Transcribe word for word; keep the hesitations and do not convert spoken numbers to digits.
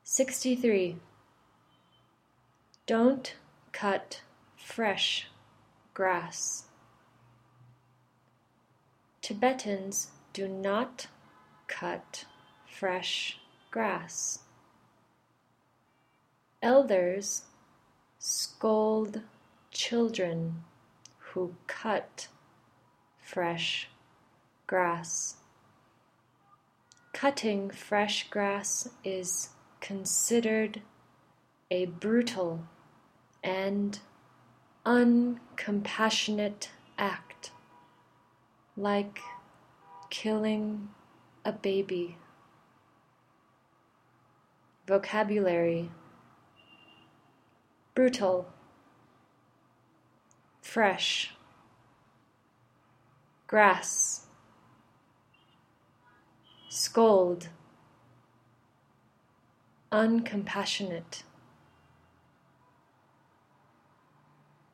sixty-three. Don't cut fresh grass. Tibetans do not cut fresh grass. Elders scold children who cut fresh grass. Cutting fresh grass is considered a brutal and uncompassionate act, like killing a baby. Vocabulary: brutal, fresh, grass, scold, uncompassionate.